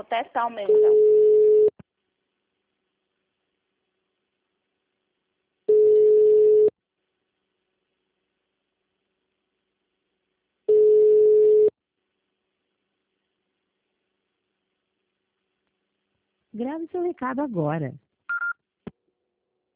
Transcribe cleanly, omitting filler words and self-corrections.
testar o meu, então. Grave seu recado agora.